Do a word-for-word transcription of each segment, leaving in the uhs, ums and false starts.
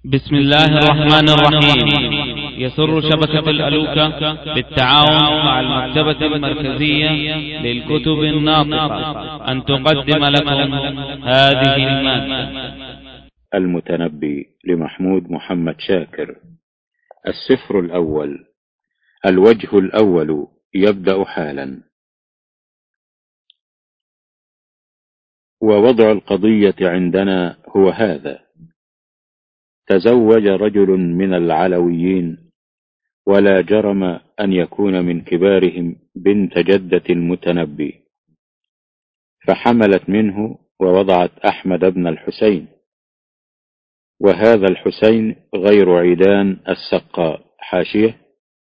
بسم الله الرحمن الرحيم. يسر شبكة الألوكة بالتعاون مع المكتبة المركزية للكتب الناطقة أن تقدم لكم هذه المادة. المتنبي لمحمود محمد شاكر. السفر الأول. الوجه الأول يبدأ حالا. ووضع القضية عندنا هو هذا: تزوج رجل من العلويين، ولا جرم أن يكون من كبارهم، بنت جدة المتنبي، فحملت منه ووضعت أحمد بن الحسين، وهذا الحسين غير عيدان السقاء. حاشية: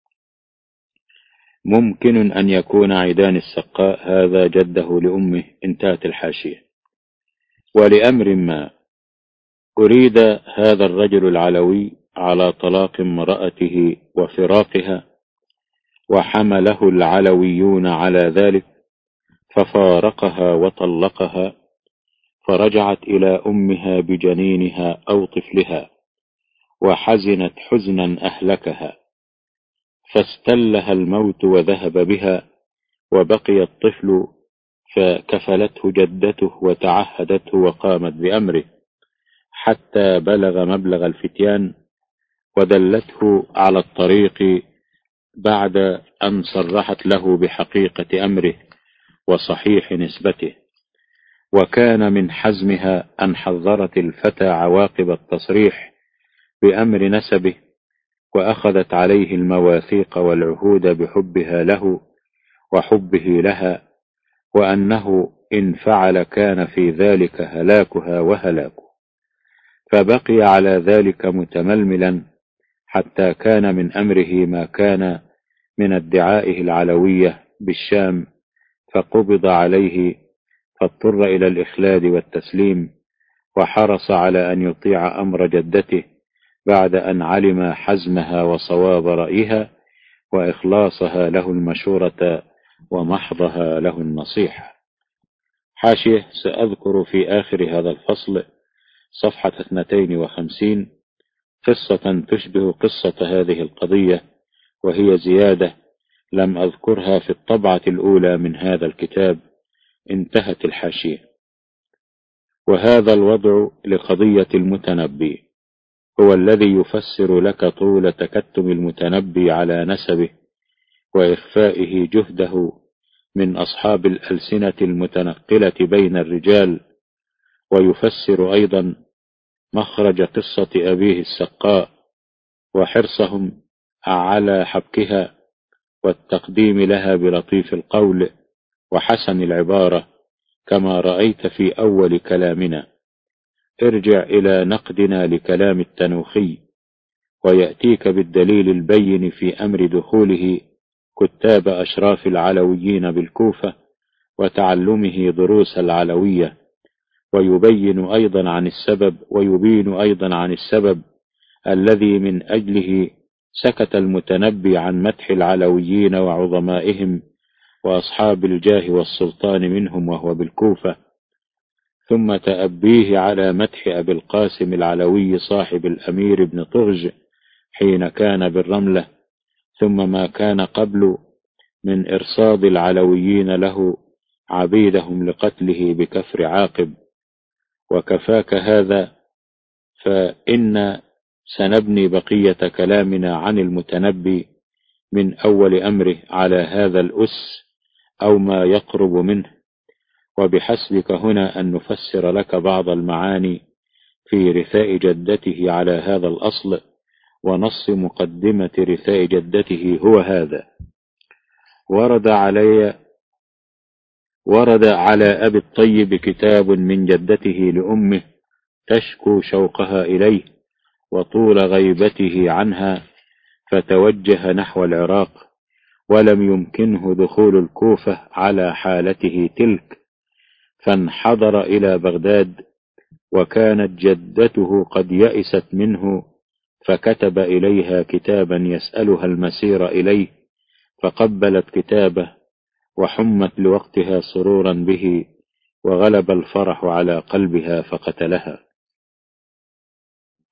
ممكن أن يكون عيدان السقاء هذا جده لأمه. انتهت الحاشية. ولأمر ما أريد هذا الرجل العلوي على طلاق امرأته وفراقها، وحمله العلويون على ذلك، ففارقها وطلقها، فرجعت إلى أمها بجنينها أو طفلها، وحزنت حزنا أهلكها، فاستلها الموت وذهب بها، وبقي الطفل، فكفلته جدته وتعهدته وقامت بأمره حتى بلغ مبلغ الفتيان، ودلته على الطريق بعد أن صرحت له بحقيقة أمره وصحيح نسبته. وكان من حزمها أن حذرت الفتى عواقب التصريح بأمر نسبه، وأخذت عليه المواثيق والعهود بحبها له وحبه لها، وأنه إن فعل كان في ذلك هلاكها وهلاكه. فبقي على ذلك متململا حتى كان من أمره ما كان من ادعائه العلوية بالشام، فقبض عليه، فاضطر إلى الإخلاد والتسليم، وحرص على أن يطيع أمر جدته بعد أن علم حزمها وصواب رأيها وإخلاصها له المشورة ومحضها له النصيحة. حاشية: سأذكر في آخر هذا الفصل صفحة اثنتين وخمسين قصة تشبه قصة هذه القضية، وهي زيادة لم أذكرها في الطبعة الأولى من هذا الكتاب. انتهت الحاشية. وهذا الوضع لقضية المتنبي هو الذي يفسر لك طول تكتم المتنبي على نسبه وإخفائه جهده من أصحاب الألسنة المتنقلة بين الرجال، ويفسر أيضا مخرج قصة أبيه السقاء وحرصهم على حبكها والتقديم لها بلطيف القول وحسن العبارة، كما رأيت في أول كلامنا. ارجع إلى نقدنا لكلام التنوخي، ويأتيك بالدليل البين في أمر دخوله كتاب أشراف العلويين بالكوفة وتعلمه دروس العلوية، ويبين أيضا عن السبب ويبين أيضا عن السبب الذي من أجله سكت المتنبي عن مدح العلويين وعظمائهم وأصحاب الجاه والسلطان منهم وهو بالكوفة، ثم تأبيه على مدح أبي القاسم العلوي صاحب الأمير بن طغج حين كان بالرملة، ثم ما كان قبل من إرصاد العلويين له عبيدهم لقتله بكفر عاقب. وكفاك هذا، فإن سنبني بقية كلامنا عن المتنبي من أول أمره على هذا الأس أو ما يقرب منه، وبحسبك هنا أن نفسر لك بعض المعاني في رثاء جدته على هذا الأصل. ونص مقدمة رثاء جدته هو هذا: ورد علي ورد على أبي الطيب كتاب من جدته لأمه تشكو شوقها إليه وطول غيبته عنها، فتوجه نحو العراق، ولم يمكنه دخول الكوفة على حالته تلك، فانحدر إلى بغداد، وكانت جدته قد يئست منه، فكتب إليها كتابا يسألها المسير إليه، فقبلت كتابه وحمت لوقتها سرورا به، وغلب الفرح على قلبها فقتلها.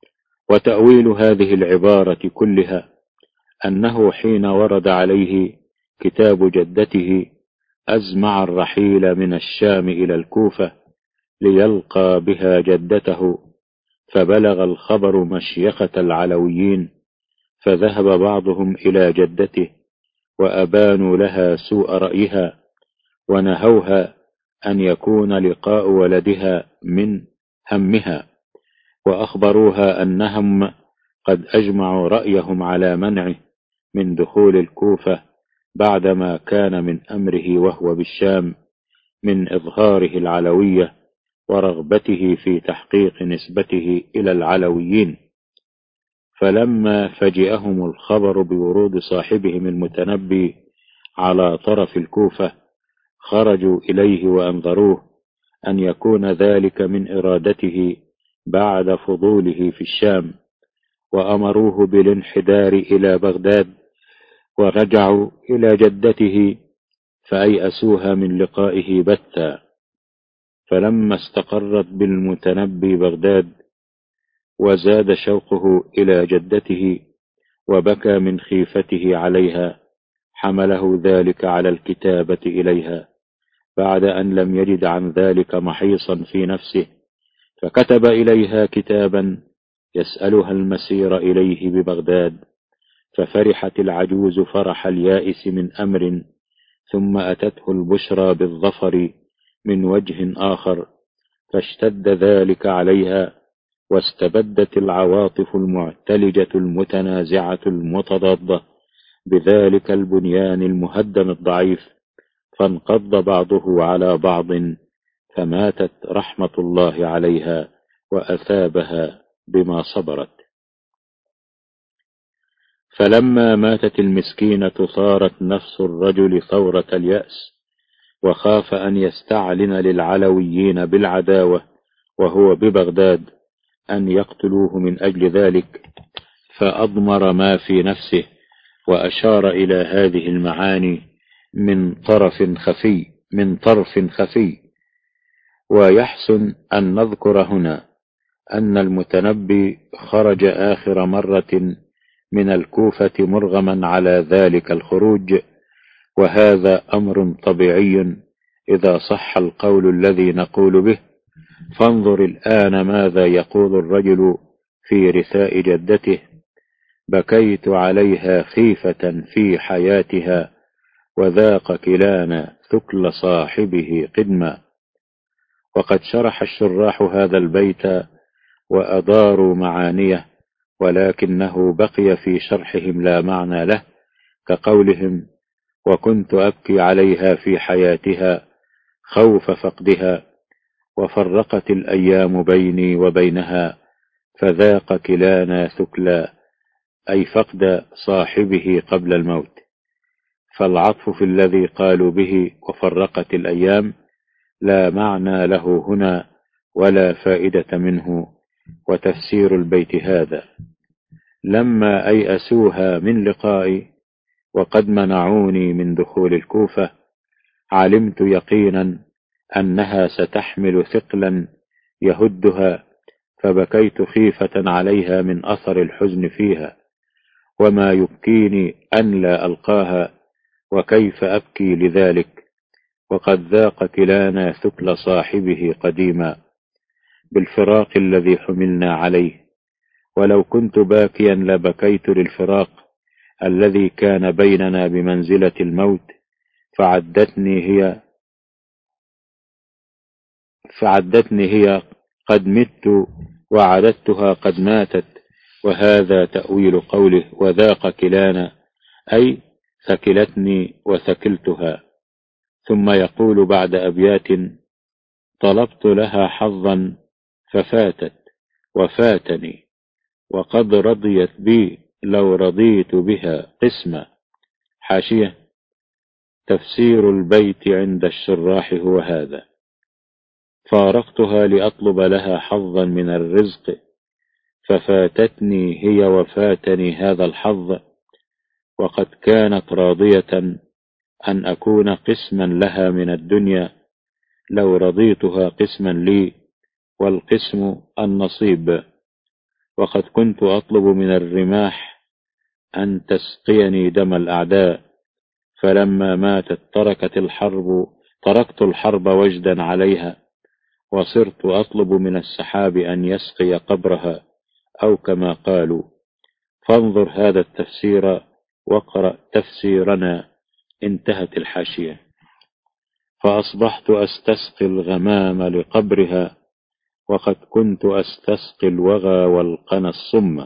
وتأويل هذه العبارة كلها أنه حين ورد عليه كتاب جدته أزمع الرحيل من الشام إلى الكوفة ليلقى بها جدته، فبلغ الخبر مشيخة العلويين، فذهب بعضهم إلى جدته وأبانوا لها سوء رأيها، ونهوها أن يكون لقاء ولدها من همها، وأخبروها أنهم قد أجمعوا رأيهم على منعه من دخول الكوفة بعدما كان من أمره وهو بالشام من إظهاره العلوية ورغبته في تحقيق نسبته إلى العلويين. فلما فجئهم الخبر بورود صاحبهم المتنبي على طرف الكوفة خرجوا إليه وأنظروه أن يكون ذلك من إرادته بعد فضوله في الشام، وأمروه بالانحدار إلى بغداد، ورجعوا إلى جدته فأيأسوها من لقائه بتّا. فلما استقرت بالمتنبي بغداد وزاد شوقه إلى جدته وبكى من خيفته عليها، حمله ذلك على الكتابة إليها بعد أن لم يجد عن ذلك محيصا في نفسه، فكتب إليها كتابا يسألها المسير إليه ببغداد. ففرحت العجوز فرح اليائس من أمر، ثم أتته البشرى بالظفر من وجه آخر، فاشتد ذلك عليها، واستبدت العواطف المعتلجة المتنازعة المتضادة بذلك البنيان المهدم الضعيف، فانقض بعضه على بعض، فماتت رحمة الله عليها وأثابها بما صبرت. فلما ماتت المسكينة صارت نفس الرجل ثورة اليأس، وخاف أن يستعلن للعلويين بالعداوة وهو ببغداد أن يقتلوه من أجل ذلك، فأضمر ما في نفسه وأشار إلى هذه المعاني من طرف خفي من طرف خفي. ويحسن أن نذكر هنا أن المتنبي خرج آخر مرة من الكوفة مرغما على ذلك الخروج، وهذا أمر طبيعي إذا صح القول الذي نقول به. فانظر الآن ماذا يقول الرجل في رثاء جدته: بكيت عليها خيفة في حياتها، وذاق كلانا ثكل صاحبه قدما. وقد شرح الشراح هذا البيت وأداروا معانيه، ولكنه بقي في شرحهم لا معنى له، كقولهم: وكنت أبكي عليها في حياتها خوف فقدها، وفرقت الأيام بيني وبينها، فذاق كلانا ثكلا، أي فقد صاحبه قبل الموت. فالعطف في الذي قالوا به وفرقت الأيام لا معنى له هنا ولا فائدة منه. وتفسير البيت هذا: لما أيأسوها من لقائي وقد منعوني من دخول الكوفة، علمت يقينا أنها ستحمل ثقلا يهدها، فبكيت خيفة عليها من أثر الحزن فيها، وما يبكيني أن لا ألقاها، وكيف أبكي لذلك، وقد ذاق كلانا ثكل صاحبه قديما بالفراق الذي حملنا عليه. ولو كنت باكيا لبكيت للفراق الذي كان بيننا بمنزلة الموت، فعدتني هي فعدتني هي قد مت، وعددتها قد ماتت. وهذا تأويل قوله وذاق كلانا، أي ثكلتني وثكلتها. ثم يقول بعد أبيات: طلبت لها حظا ففاتت وفاتني، وقد رضيت بي لو رضيت بها قسما. حاشية: تفسير البيت عند الشراح هو هذا: فارقتها لأطلب لها حظا من الرزق، ففاتتني هي وفاتني هذا الحظ، وقد كانت راضية أن أكون قسما لها من الدنيا، لو رضيتها قسما لي، والقسم النصيب. وقد كنت أطلب من الرماح أن تسقيني دم الأعداء، فلما ماتت تركت الحرب تركت الحرب وجدا عليها، وصرت أطلب من السحاب أن يسقي قبرها، أو كما قالوا. فانظر هذا التفسير واقرأ تفسيرنا. انتهت الحاشية. فأصبحت أستسقي الغمام لقبرها، وقد كنت أستسقي الوغى والقنا الصم.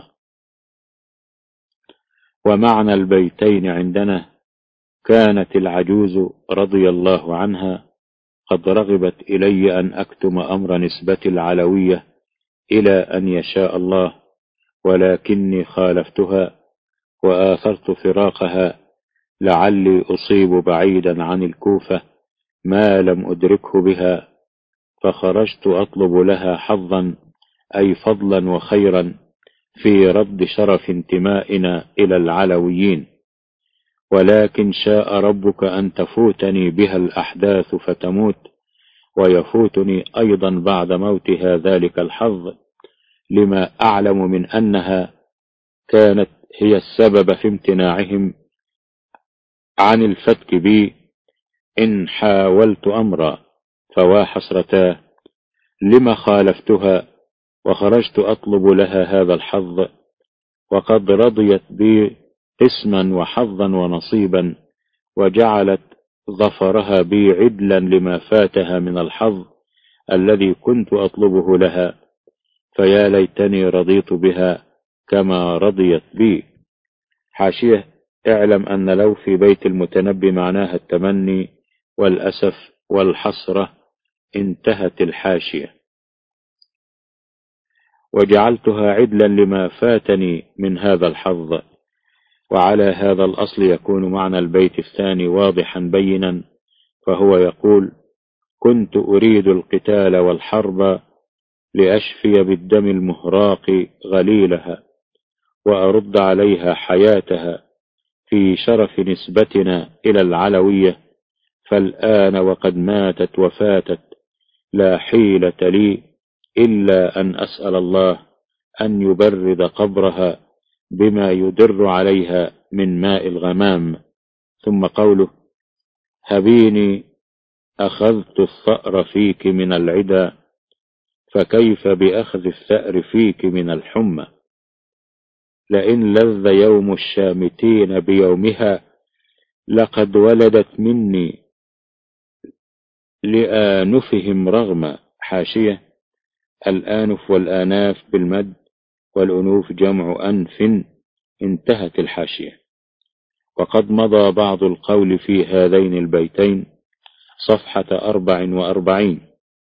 ومعنى البيتين عندنا: كانت العجوز رضي الله عنها قد رغبت إلي أن أكتم أمر نسبة العلوية إلى أن يشاء الله، ولكني خالفتها وآثرت فراقها لعلي أصيب بعيدا عن الكوفة ما لم أدركه بها، فخرجت أطلب لها حظا أي فضلا وخيرا في رد شرف انتمائنا إلى العلويين، ولكن شاء ربك أن تفوتني بها الأحداث فتموت، ويفوتني أيضا بعد موتها ذلك الحظ، لما أعلم من أنها كانت هي السبب في امتناعهم عن الفتك بي إن حاولت أمرا. فوا حسرتاه لما خالفتها وخرجت أطلب لها هذا الحظ، وقد رضيت بي قسما وحظا ونصيبا، وجعلت ظفرها بي عدلا لما فاتها من الحظ الذي كنت أطلبه لها، فيا ليتني رضيت بها كما رضيت بي. حاشية: اعلم أن لو في بيت المتنبي معناها التمني والأسف والحسرة. انتهت الحاشية. وجعلتها عدلا لما فاتني من هذا الحظ. وعلى هذا الأصل يكون معنى البيت الثاني واضحا بينا، فهو يقول: كنت أريد القتال والحرب لأشفي بالدم المهراق غليلها، وأرد عليها حياتها في شرف نسبتنا إلى العلوية، فالآن وقد ماتت وفاتت لا حيلة لي إلا أن أسأل الله أن يبرد قبرها بما يدر عليها من ماء الغمام. ثم قوله: هبيني أخذت الثأر فيك من العدا، فكيف بأخذ الثأر فيك من الحمى، لئن لذ يوم الشامتين بيومها لقد ولدت مني لآنفهم رغما. حاشية: الآنف والآناف بالمد، والأنوف جمع أنف. انتهت الحاشية. وقد مضى بعض القول في هذين البيتين صفحة أربع وأربعين،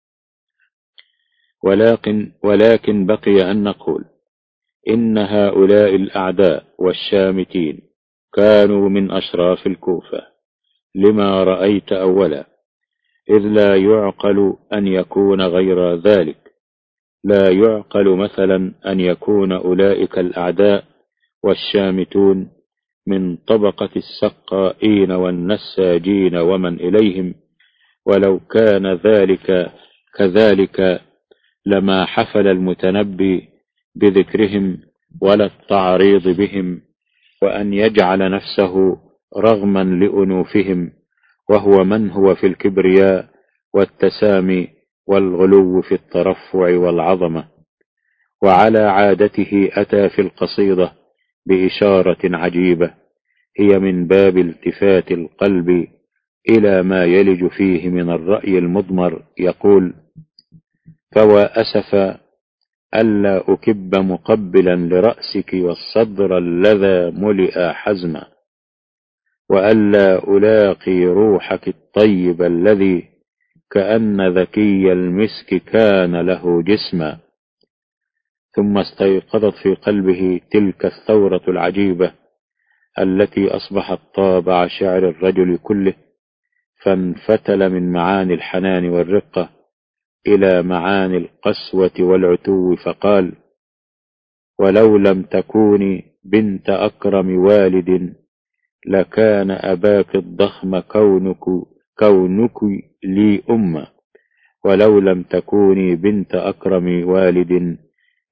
ولكن, ولكن بقي أن نقول: إن هؤلاء الأعداء والشامتين كانوا من أشراف الكوفة، لما رأيت أولا، إذ لا يعقل أن يكون غير ذلك. لا يعقل مثلا أن يكون أولئك الأعداء والشامتون من طبقة السقائين والنساجين ومن إليهم، ولو كان ذلك كذلك لما حفل المتنبي بذكرهم ولا التعريض بهم، وأن يجعل نفسه رغما لأنوفهم، وهو من هو في الكبرياء والتسامي والغلو في الترفع والعظمة. وعلى عادته أتى في القصيدة بإشارة عجيبة هي من باب التفات القلب إلى ما يلج فيه من الرأي المضمر. يقول: فوا أسف ألا أكب مقبلا لرأسك والصدر الذي ملئ حزما، وألا ألاقي روحك الطيب الذي كأن ذكي المسك كان له جسما. ثم استيقظت في قلبه تلك الثورة العجيبة التي أصبحت طابع شعر الرجل كله، فانفتل من معاني الحنان والرقة إلى معاني القسوة والعتو، فقال: ولو لم تكوني بنت أكرم والد لكان أباك الضخم كونك, كونك لي أمة، ولو لم تكوني بنت أكرم والد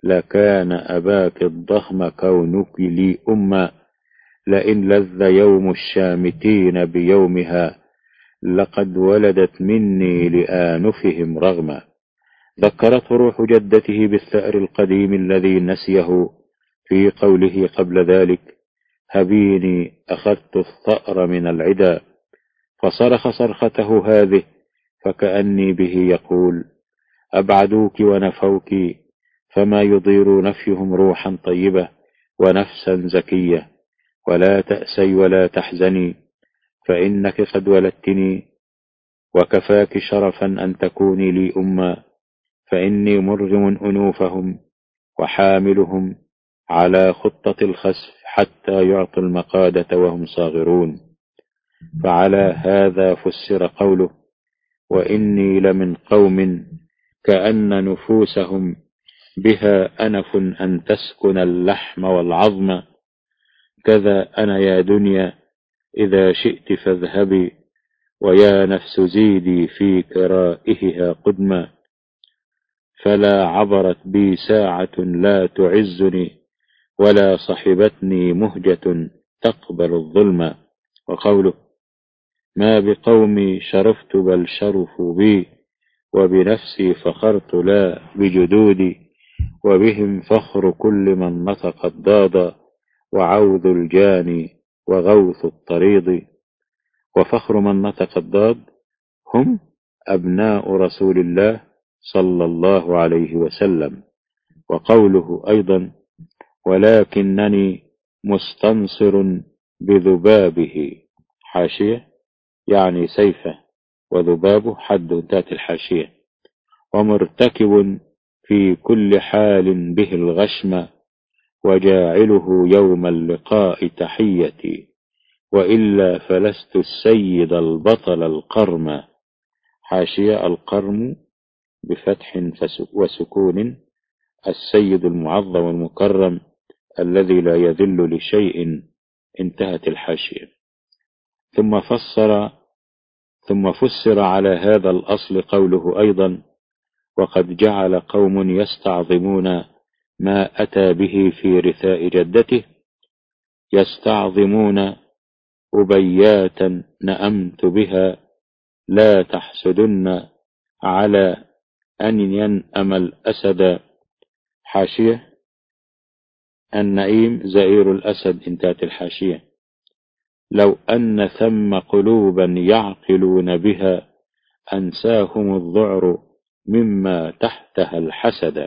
لكان أباك الضخم كونك لي أما، لئن لذ يوم الشامتين بيومها، لقد ولدت مني لآنفهم رغما. ذكرته روح جدته بالثأر القديم الذي نسيه في قوله قبل ذلك: هبيني أخذت الثأر من العدا، فصرخ صرخته هذه فكأني به يقول: أبعدوك ونفوك، فما يضير نفيهم روحا طيبة ونفسا زكية. ولا تأسي ولا تحزني، فإنك قد ولدتني، وكفاك شرفا أن تكوني لي أما، فإني مرغم أنوفهم وحاملهم على خطة الخسف حتى يعطوا المقادة وهم صاغرون. فعلى هذا فسر قوله: وإني لمن قوم كأن نفوسهم بها أنف أن تسكن اللحم والعظم، كذا أنا يا دنيا إذا شئت فاذهبي، ويا نفس زيدي في كرائهها قدما. فلا عبرت بي ساعة لا تعزني، ولا صحبتني مهجة تقبل الظلم. وقوله: ما بقومي شرفت بل شرفوا بي، وبنفسي فخرت لا بجدودي، وبهم فخر كل من نطق الضاد، وعوذ الجاني وغوث الطريض. وفخر من نطق الضاد هم أبناء رسول الله صلى الله عليه وسلم. وقوله أيضا: ولكنني مستنصر بذبابه، حاشية يعني سيفه، وذبابه حد ذات الحاشية، ومرتكب في كل حال به الغشم، وجاعله يوم اللقاء تحيتي، وإلا فلست السيد البطل القرم. حاشية القرم بفتح وسكون، السيد المعظم المكرم الذي لا يذل لشيء. انتهت الحاشية. ثم فسر ثم فسر على هذا الأصل قوله أيضا: وقد جعل قوم يستعظمون ما أتى به في رثاء جدته، يستعظمون أبياتا نأمت بها، لا تحسدن على أن ينأم الأسد. حاشية النئيم زئير الأسد. انتهت الحاشية. لو أن ثم قلوبا يعقلون بها، أنساهم الذعر مما تحتها الحسد.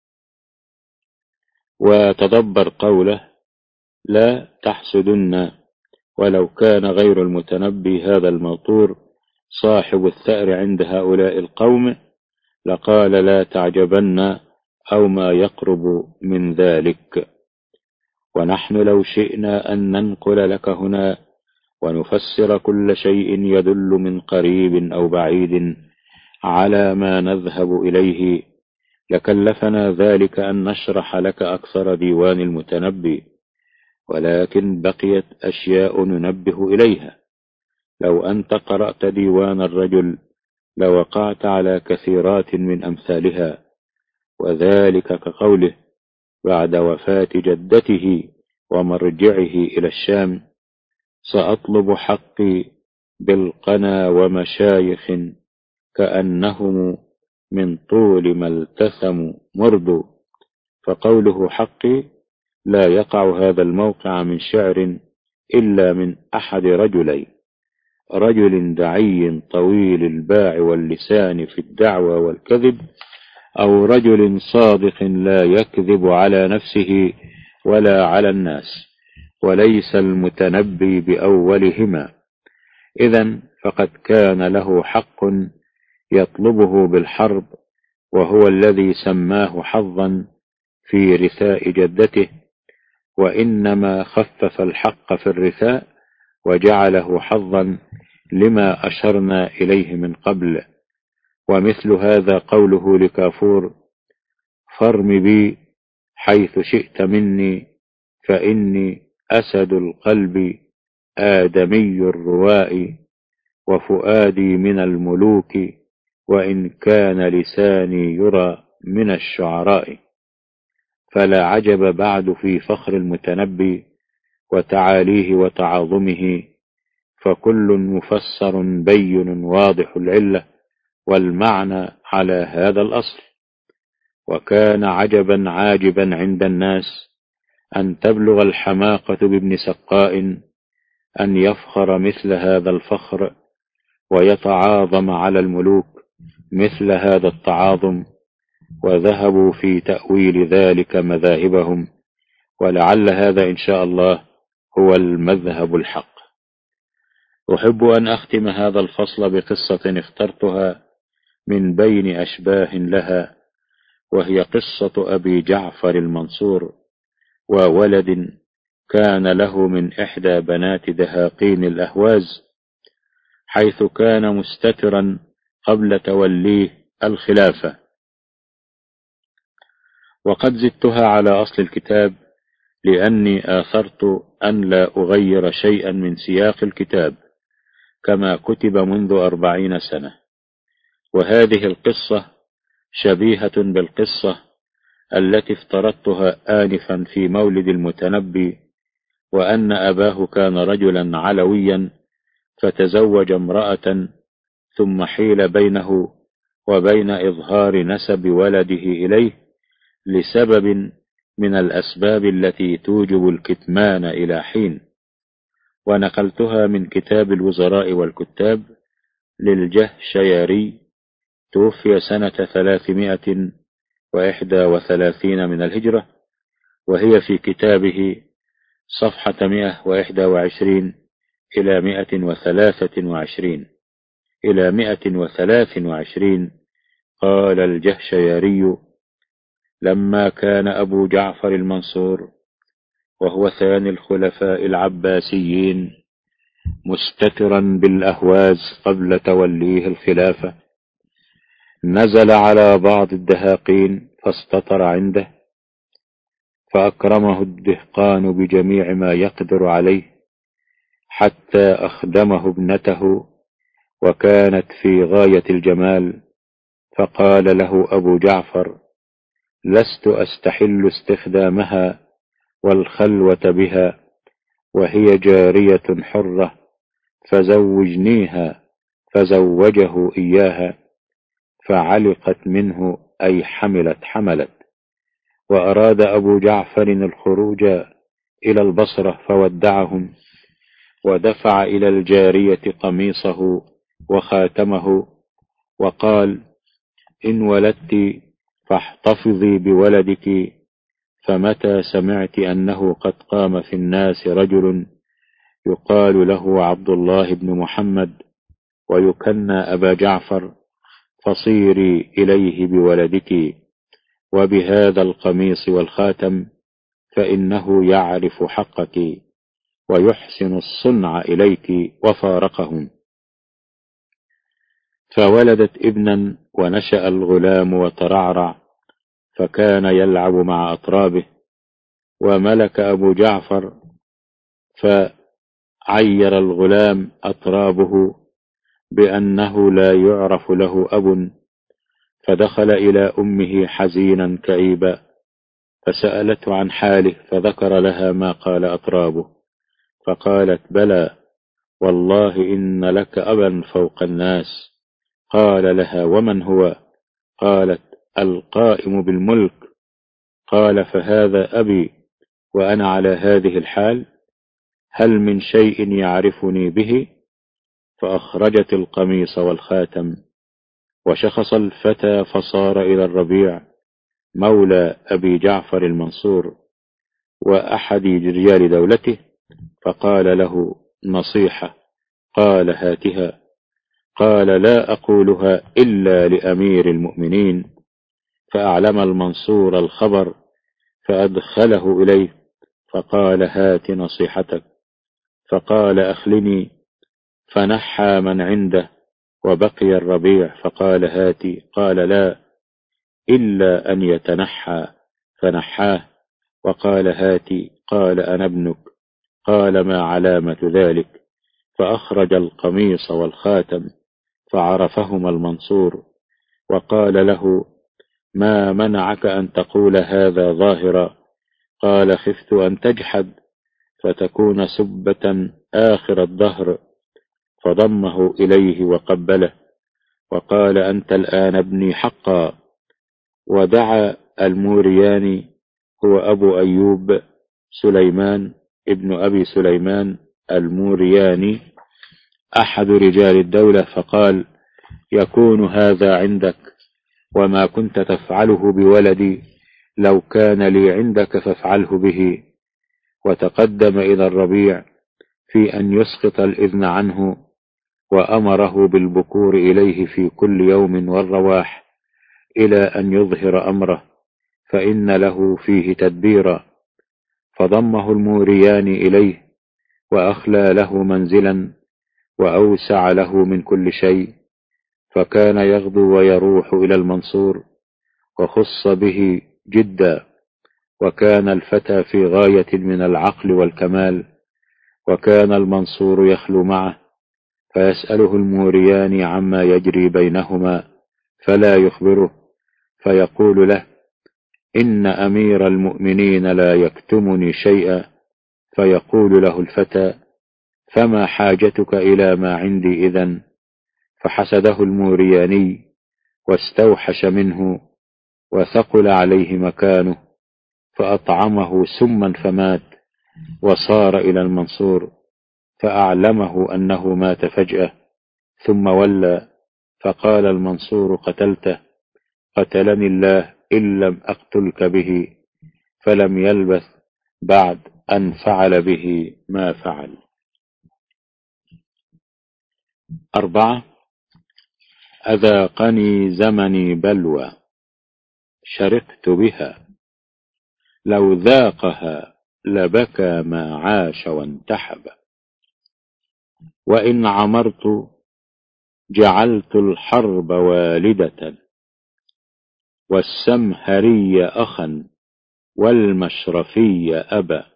وتدبر قوله: لا تحسدن، ولو كان غير المتنبي هذا الموتور صاحب الثأر عند هؤلاء القوم لقال: لا تعجبن، أو ما يقرب من ذلك. ونحن لو شئنا أن ننقل لك هنا ونفسر كل شيء يدل من قريب أو بعيد على ما نذهب إليه، لكلفنا ذلك أن نشرح لك أكثر ديوان المتنبي، ولكن بقيت أشياء ننبه إليها. لو أنت قرأت ديوان الرجل لوقعت على كثيرات من أمثالها، وذلك كقوله بعد وفاة جدته ومرجعه إلى الشام: سأطلب حقي بالقنا ومشايخ، كأنهم من طول ما التثموا مرد. فقوله حقي لا يقع هذا الموقع من شعر إلا من أحد رجلين: رجل دعي طويل الباع واللسان في الدعوى والكذب، أو رجل صادق لا يكذب على نفسه ولا على الناس، وليس المتنبي بأولهما. إذن فقد كان له حق يطلبه بالحرب، وهو الذي سماه حظا في رثاء جدته، وإنما خفف الحق في الرثاء وجعله حظا لما أشرنا إليه من قبل. ومثل هذا قوله لكافور: فارم بي حيث شئت مني، فإني أسد القلب آدمي الرواء، وفؤادي من الملوك، وإن كان لساني يرى من الشعراء. فلا عجب بعد في فخر المتنبي وتعاليه وتعاظمه، فكل مفسر بين واضح العلة والمعنى على هذا الأصل. وكان عجبا عاجبا عند الناس أن تبلغ الحماقة بابن سقاء أن يفخر مثل هذا الفخر ويتعاظم على الملوك مثل هذا التعاظم، وذهبوا في تأويل ذلك مذاهبهم، ولعل هذا إن شاء الله هو المذهب الحق. أحب أن أختم هذا الفصل بقصة اخترتها من بين أشباه لها، وهي قصة أبي جعفر المنصور وولد كان له من إحدى بنات دهاقين الأهواز، حيث كان مستترا قبل توليه الخلافة. وقد زدتها على أصل الكتاب لأني آثرت أن لا أغير شيئا من سياق الكتاب كما كتب منذ أربعين سنة. وهذه القصة شبيهة بالقصة التي افترضتها آنفا في مولد المتنبي، وأن أباه كان رجلا علويا فتزوج امرأة، ثم حيل بينه وبين إظهار نسب ولده إليه لسبب من الأسباب التي توجب الكتمان إلى حين. ونقلتها من كتاب الوزراء والكتاب للجهشياري، توفي سنة ثلاثمائة وإحدى وثلاثين من الهجرة، وهي في كتابه صفحة مئة وإحدى وعشرين إلى مئة وثلاثة وعشرين إلى مئة وثلاث وعشرين. قال الجهشياري: لما كان أبو جعفر المنصور وهو ثاني الخلفاء العباسيين مستترا بالأهواز قبل توليه الخلافة، نزل على بعض الدهاقين فاستطر عنده، فأكرمه الدهقان بجميع ما يقدر عليه حتى أخدمه ابنته، وكانت في غاية الجمال. فقال له أبو جعفر: لست أستحل استخدامها والخلوة بها، وهي جارية حرة، فزوجنيها. فزوجه إياها، فعلقت منه أي حملت حملت. وأراد أبو جعفر الخروج إلى البصرة فودعهم، ودفع إلى الجارية قميصه وخاتمه، وقال: إن ولدت فاحتفظي بولدك، فمتى سمعت أنه قد قام في الناس رجل يقال له عبد الله بن محمد ويكنى أبا جعفر، فصيري إليه بولدك وبهذا القميص والخاتم، فإنه يعرف حقك ويحسن الصنع إليك. وفارقهم، فولدت ابنا، ونشأ الغلام وترعرع، فكان يلعب مع أطرابه. وملك أبو جعفر فعير الغلام أطرابه بأنه لا يعرف له أب، فدخل إلى أمه حزينا كئيبا، فسألته عن حاله، فذكر لها ما قال أطرابه، فقالت: بلى والله إن لك أبا فوق الناس. قال لها: ومن هو؟ قالت: القائم بالملك. قال: فهذا أبي وأنا على هذه الحال، هل من شيء يعرفني به؟ فأخرجت القميص والخاتم، وشخص الفتى فصار إلى الربيع مولى أبي جعفر المنصور وأحد رجال دولته، فقال له نصيحة. قال: هاتها. قال: لا أقولها إلا لأمير المؤمنين. فأعلم المنصور الخبر، فأدخله إليه، فقال: هات نصيحتك. فقال: أخلني. فنحى من عنده، وبقي الربيع، فقال: هاتي. قال: لا، إلا أن يتنحى. فنحاه، وقال: هاتي. قال: أنا ابنك. قال: ما علامة ذلك؟ فأخرج القميص والخاتم، فعرفهما المنصور، وقال له: ما منعك أن تقول هذا ظاهرا؟ قال خفت أن تجحد فتكون سبة آخر الدهر. فضمه إليه وقبله وقال أنت الآن ابني حقا. ودعا المورياني هو أبو أيوب سليمان ابن أبي سليمان المورياني أحد رجال الدولة، فقال يكون هذا عندك وما كنت تفعله بولدي لو كان لي عندك فافعله به. وتقدم إلى الربيع في أن يسقط الإذن عنه، وأمره بالبكور إليه في كل يوم والرواح إلى أن يظهر أمره، فإن له فيه تدبيرا. فضمه الموريان إليه وأخلى له منزلا وأوسع له من كل شيء، فكان يغدو ويروح إلى المنصور وخص به جدا. وكان الفتى في غاية من العقل والكمال، وكان المنصور يخلو معه فيسأله الموريان عما يجري بينهما فلا يخبره، فيقول له إن أمير المؤمنين لا يكتمني شيئا. فيقول له الفتى فما حاجتك إلى ما عندي إذن؟ فحسده المورياني واستوحش منه وثقل عليه مكانه، فأطعمه سما فمات، وصار إلى المنصور فأعلمه أنه مات فجأة، ثم ولى فقال المنصور قتلته؟ قتلني الله إن لم أقتلك به. فلم يلبث بعد أن فعل به ما فعل. أربعة. أذاقني زمني بلوى شرقت بها، لو ذاقها لبكى ما عاش وانتحب. وإن عمرت جعلت الحرب والدة، والسمهري أخا والمشرفي أبا.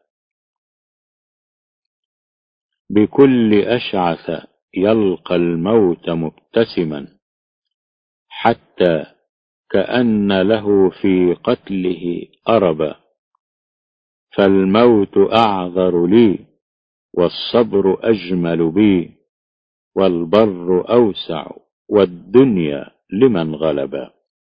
بكل أشعث يلقى الموت مبتسما، حتى كأن له في قتله أربا. فالموت أعذر لي والصبر أجمل بي، والبر أوسع والدنيا لمن غلبا.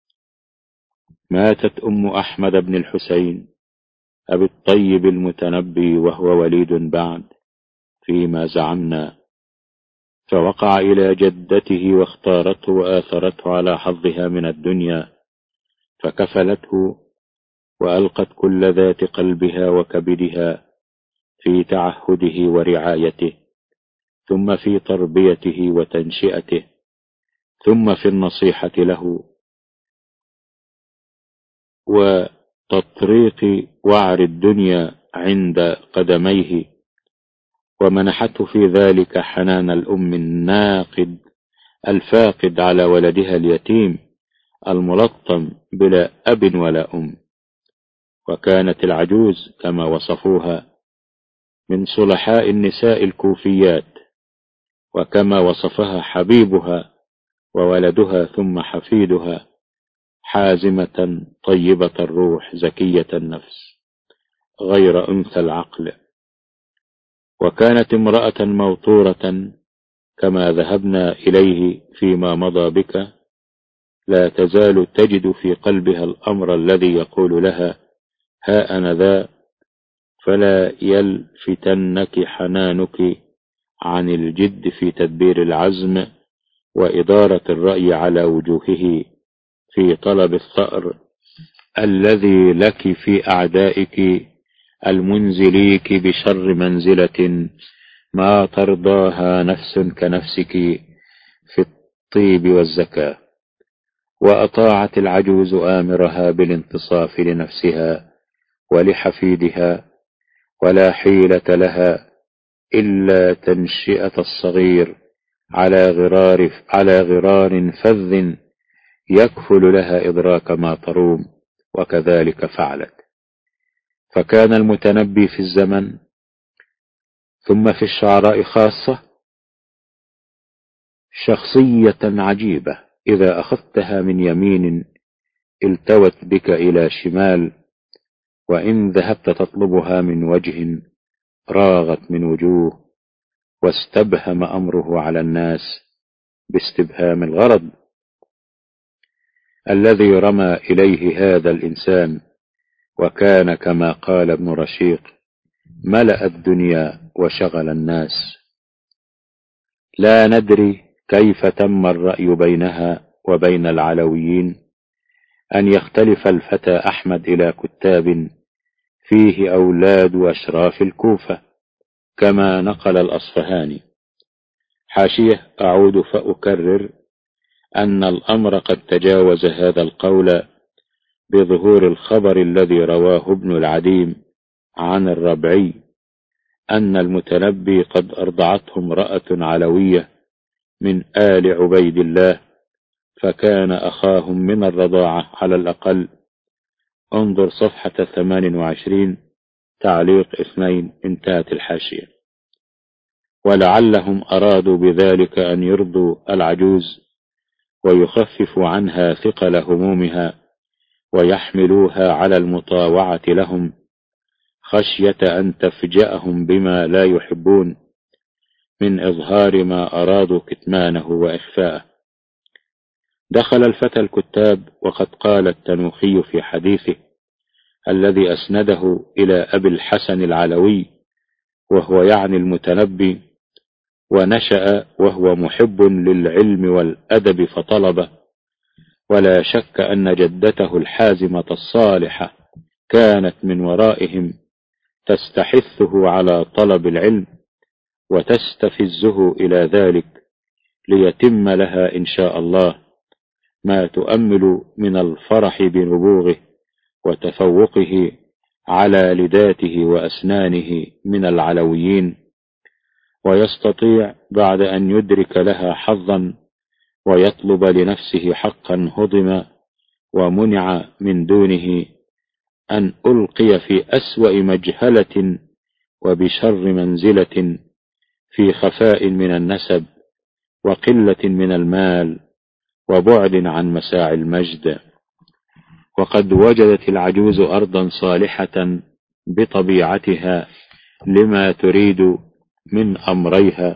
ماتت أم أحمد بن الحسين أبي الطيب المتنبي وهو وليد بعد فيما زعمنا، فوقع إلى جدته واختارته وآثرته على حظها من الدنيا، فكفلته وألقت كل ذات قلبها وكبدها في تعهده ورعايته، ثم في تربيته وتنشئته، ثم في النصيحة له وتطريق وعر الدنيا عند قدميه، ومنحته في ذلك حنان الأم الناقد الفاقد على ولدها اليتيم الملطم بلا أب ولا أم. وكانت العجوز كما وصفوها من صلحاء النساء الكوفيات، وكما وصفها حبيبها وولدها ثم حفيدها، حازمة طيبة الروح زكية النفس غير أنثى العقل. وكانت امرأة موطورة كما ذهبنا إليه فيما مضى بك، لا تزال تجد في قلبها الأمر الذي يقول لها ها أنا ذا، فلا يلفتنك حنانك عن الجد في تدبير العزم وإدارة الرأي على وجوهه في طلب الثأر الذي لك في أعدائك المنزليك بشر منزلة ما ترضاها نفس كنفسك في الطيب والزكاة. وأطاعت العجوز آمرها بالانتصاف لنفسها ولحفيدها، ولا حيلة لها إلا تنشئة الصغير على غرار على غرار فذ يكفل لها إدراك ما تروم، وكذلك فعلت. فكان المتنبي في الزمن ثم في الشعراء خاصة شخصية عجيبة إذا أخذتها من يمين التوت بك إلى شمال، وإن ذهبت تطلبها من وجه راغت من وجوه، واستبهم أمره على الناس باستبهام الغرض. الذي رمى إليه هذا الإنسان وكان كما قال ابن رشيق ملأ الدنيا وشغل الناس. لا ندري كيف تم الرأي بينها وبين العلويين أن يختلف الفتى أحمد إلى كتاب فيه أولاد أشراف الكوفة كما نقل الأصفهاني. حاشية: أعود فأكرر أن الأمر قد تجاوز هذا القول بظهور الخبر الذي رواه ابن العديم عن الربعي أن المتنبي قد أرضعته امرأة علوية من آل عبيد الله، فكان أخاهم من الرضاعة على الأقل. انظر صفحة ثمان وعشرين تعليق اثنين، انتهت الحاشية. ولعلهم أرادوا بذلك أن يرضوا العجوز ويخففوا عنها ثقل همومها ويحملوها على المطاوعة لهم، خشية أن تفجأهم بما لا يحبون من إظهار ما أرادوا كتمانه وإخفاءه. دخل الفتى الكتاب وقد قال التنوخي في حديثه الذي أسنده إلى أبي الحسن العلوي وهو يعني المتنبي: ونشأ وهو محب للعلم والأدب فطلبه، ولا شك أن جدته الحازمة الصالحة كانت من ورائهم تستحثه على طلب العلم وتستفزه إلى ذلك ليتم لها إن شاء الله ما تؤمل من الفرح بنبوغه وتفوقه على لداته وأسنانه من العلويين، ويستطيع بعد أن يدرك لها حظا ويطلب لنفسه حقا هضم ومنع من دونه أن ألقي في أسوأ مجهلة وبشر منزلة في خفاء من النسب وقلة من المال وبعد عن مساعي المجد. وقد وجدت العجوز أرضا صالحة بطبيعتها لما تريد من أمريها،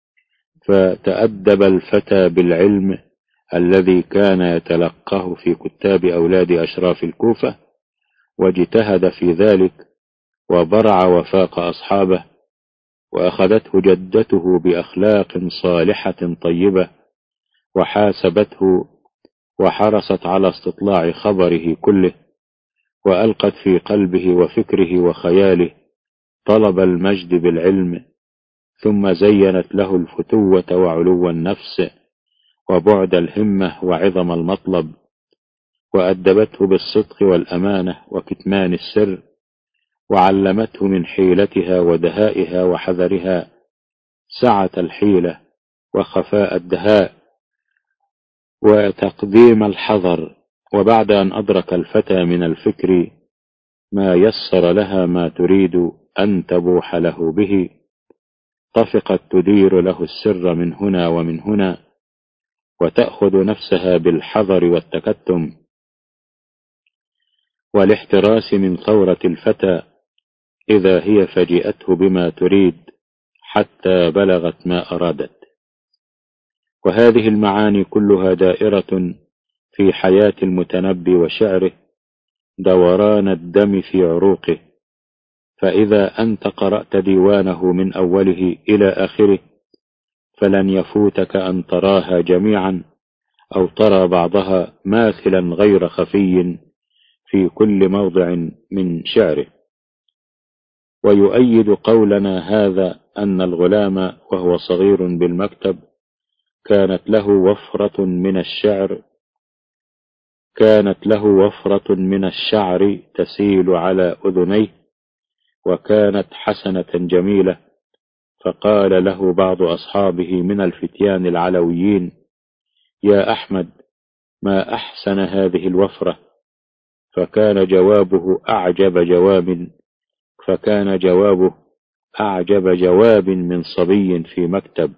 فتأدب الفتى بالعلم الذي كان يتلقاه في كتاب أولاد أشراف الكوفة، واجتهد في ذلك وبرع وفاق أصحابه، وأخذته جدته بأخلاق صالحة طيبة وحاسبته وحرصت على استطلاع خبره كله، وألقت في قلبه وفكره وخياله طلب المجد بالعلم، ثم زينت له الفتوة وعلو النفس وبعد الهمة وعظم المطلب، وأدبته بالصدق والأمانة وكتمان السر، وعلمته من حيلتها ودهائها وحذرها سعة الحيلة وخفاء الدهاء وتقديم الحذر. وبعد أن أدرك الفتى من الفكر ما يسر لها ما تريد أن تبوح له به، طفقت تدير له السر من هنا ومن هنا، وتأخذ نفسها بالحذر والتكتم والاحتراس من ثورة الفتى إذا هي فجئته بما تريد حتى بلغت ما أرادت. وهذه المعاني كلها دائرة في حياة المتنبي وشعره دوران الدم في عروقه، فإذا أنت قرأت ديوانه من أوله إلى آخره فلن يفوتك أن تراها جميعا أو ترى بعضها ماثلا غير خفي في كل موضع من شعره. ويؤيد قولنا هذا أن الغلام وهو صغير بالمكتب كانت له وفرة من الشعر كانت له وفرة من الشعر تسيل على أذنيه، وكانت حسنة جميلة، فقال له بعض أصحابه من الفتيان العلويين: يا أحمد، ما أحسن هذه الوفرة؟ فكان جوابه أعجب جواب فكان جوابه أعجب جواب من صبي في مكتب: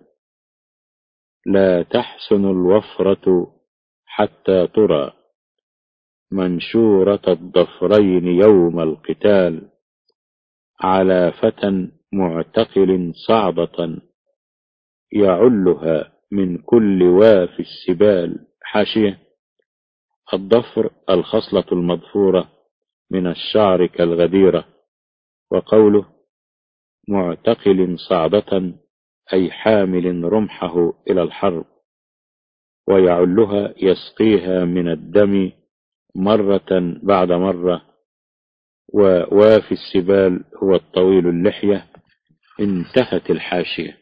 لا تحسن الوفرة حتى ترى، منشورة الضفرين يوم القتال، على فتى معتقل صعبة، يعلها من كل واف السبال. حاشية: الضفر الخصلة المضفورة من الشعر كالغديرة. وقوله معتقل صعبة أي حامل رمحه إلى الحرب، ويعلها يسقيها من الدم مرة بعد مرة. وواف السبال هو الطويل اللحية. انتهت الحاشية.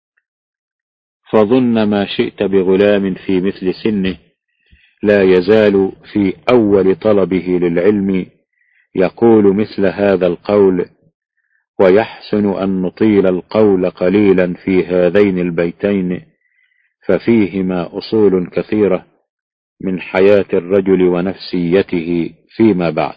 فظن ما شئت بغلام في مثل سنه، لا يزال في أول طلبه للعلم يقول مثل هذا القول، ويحسن أن نطيل القول قليلا في هذين البيتين، ففيهما أصول كثيرة من حياة الرجل ونفسيته فيما بعد.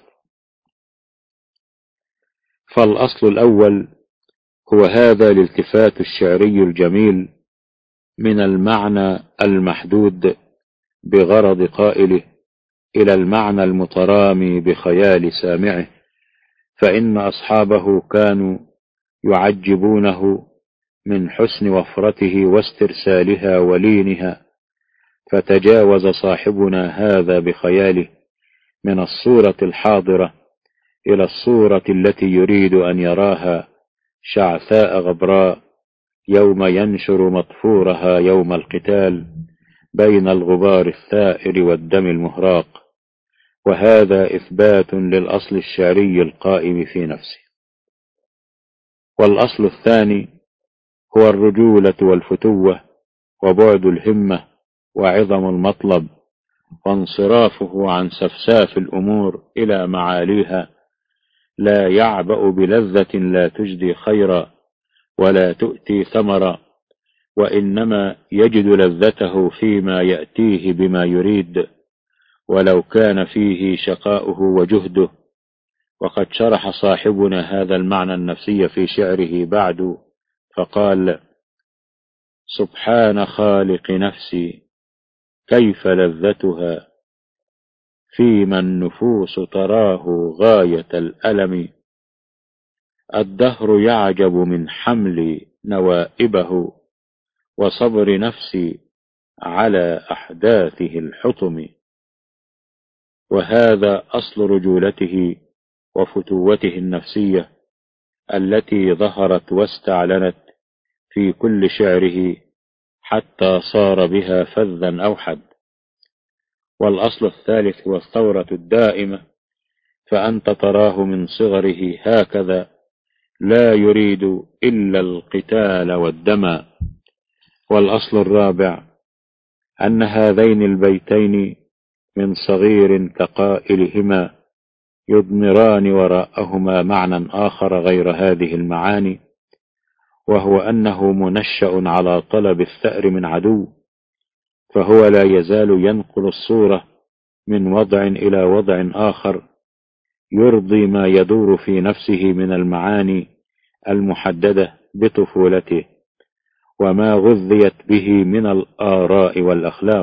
فالأصل الأول هو هذا الالتفات الشعري الجميل من المعنى المحدود بغرض قائله إلى المعنى المترامي بخيال سامعه، فإن أصحابه كانوا يعجبونه من حسن وفرته واسترسالها ولينها، فتجاوز صاحبنا هذا بخياله من الصورة الحاضرة إلى الصورة التي يريد أن يراها شعثاء غبراء يوم ينشر مطفورها يوم القتال بين الغبار الثائر والدم المهراق. وهذا إثبات للأصل الشعري القائم في نفسه. والأصل الثاني هو الرجولة والفتوة وبعد الهمة وعظم المطلب، وانصرافه عن سفساف الأمور إلى معاليها، لا يعبأ بلذة لا تجدي خيرا ولا تؤتي ثمرا، وإنما يجد لذته فيما يأتيه بما يريد، ولو كان فيه شقاؤه وجهده. وقد شرح صاحبنا هذا المعنى النفسي في شعره بعد فقال: سبحان خالق نفسي كيف لذتها، فيما النفوس تراه غاية الألم، الدهر يعجب من حمل نوائبه، وصبر نفسي على أحداثه الحطم. وهذا أصل رجولته وفتوته النفسية التي ظهرت واستعلنت في كل شعره حتى صار بها فذا أوحد. والأصل الثالث هو الثورة الدائمة، فأنت تراه من صغره هكذا لا يريد إلا القتال والدم. والأصل الرابع أن هذين البيتين من صغير كقائلهما يضمران وراءهما معنى آخر غير هذه المعاني، وهو أنه منشأ على طلب الثأر من عدو، فهو لا يزال ينقل الصورة من وضع إلى وضع آخر يرضي ما يدور في نفسه من المعاني المحددة بطفولته وما غذيت به من الآراء والأخلاق.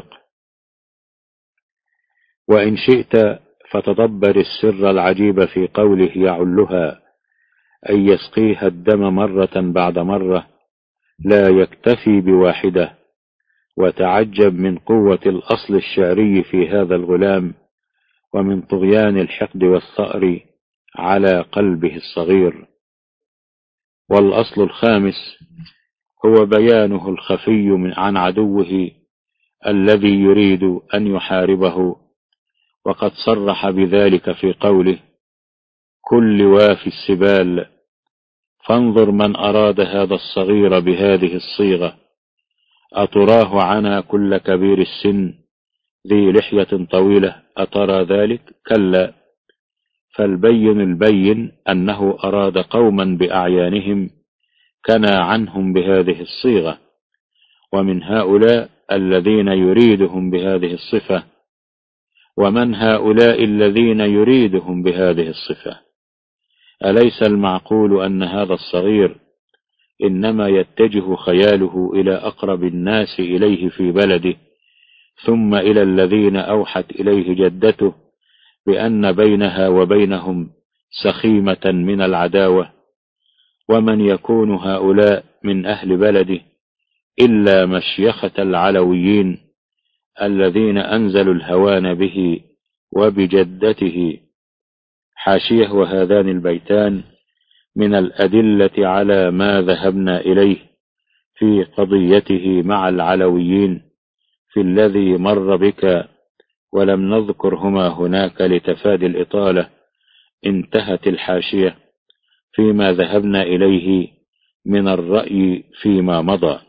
وإن شئت فتدبر السر العجيب في قوله يعلها، أي يسقيها الدم مرة بعد مرة، لا يكتفي بواحدة، وتعجب من قوة الأصل الشعري في هذا الغلام ومن طغيان الحقد والثأر على قلبه الصغير. والأصل الخامس هو بيانه الخفي من عن عدوه الذي يريد أن يحاربه، وقد صرح بذلك في قوله كل واف السبال. فانظر من أراد هذا الصغير بهذه الصيغة، أتراه عنا كل كبير السن ذي لحية طويلة، أترى ذلك؟ كلا، فالبين البين أنه أراد قوما بأعيانهم كنى عنهم بهذه الصيغة، ومن هؤلاء الذين يريدهم بهذه الصفة. ومن هؤلاء الذين يريدهم بهذه الصفة؟ أليس المعقول أن هذا الصغير إنما يتجه خياله إلى أقرب الناس إليه في بلده، ثم إلى الذين أوحت إليه جدته بأن بينها وبينهم سخيمة من العداوة، ومن يكون هؤلاء من أهل بلده إلا مشيخة العلويين الذين أنزلوا الهوان به وبجدته. حاشية: وهذان البيتان من الأدلة على ما ذهبنا إليه في قضيته مع العلويين في الذي مر بك، ولم نذكرهما هناك لتفادي الإطالة. انتهت الحاشية فيما ذهبنا إليه من الرأي فيما مضى.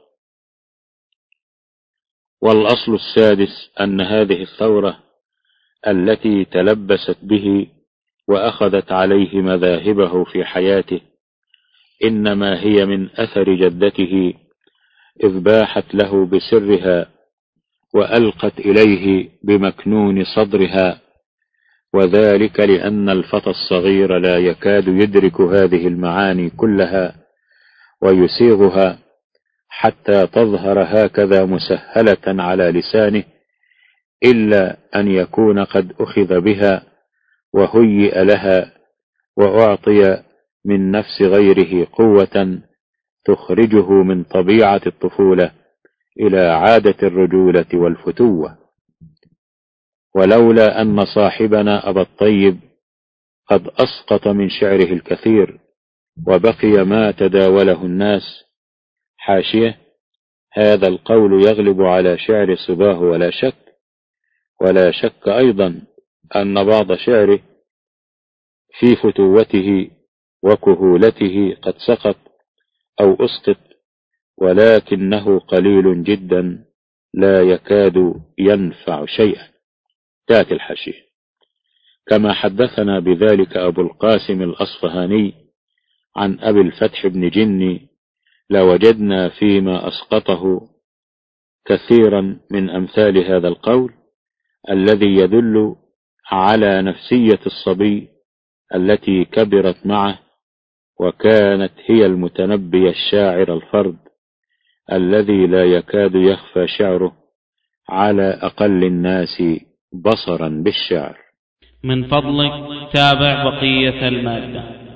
والأصل السادس أن هذه الثورة التي تلبست به وأخذت عليه مذاهبه في حياته إنما هي من أثر جدته، إذ باحت له بسرها وألقت إليه بمكنون صدرها، وذلك لأن الفتى الصغير لا يكاد يدرك هذه المعاني كلها ويسيغها حتى تظهر هكذا مسهلة على لسانه، إلا أن يكون قد أخذ بها وهيئ لها وأعطي من نفس غيره قوة تخرجه من طبيعة الطفولة إلى عادة الرجولة والفتوة. ولولا أن صاحبنا أبا الطيب قد أسقط من شعره الكثير وبقي ما تداوله الناس. حاشية: هذا القول يغلب على شعر صباه ولا شك، ولا شك أيضا أن بعض شعره في فتوته وكهولته قد سقط أو أسقط، ولكنه قليل جدا لا يكاد ينفع شيئا. تأتي الحاشية: كما حدثنا بذلك أبو القاسم الأصفهاني عن أبي الفتح بن جني لوجدنا فيما أسقطه كثيرا من أمثال هذا القول الذي يدل على نفسية الصبي التي كبرت معه، وكانت هي المتنبي الشاعر الفرد الذي لا يكاد يخفى شعره على أقل الناس بصرا بالشعر. من فضلك تابع بقية المادة.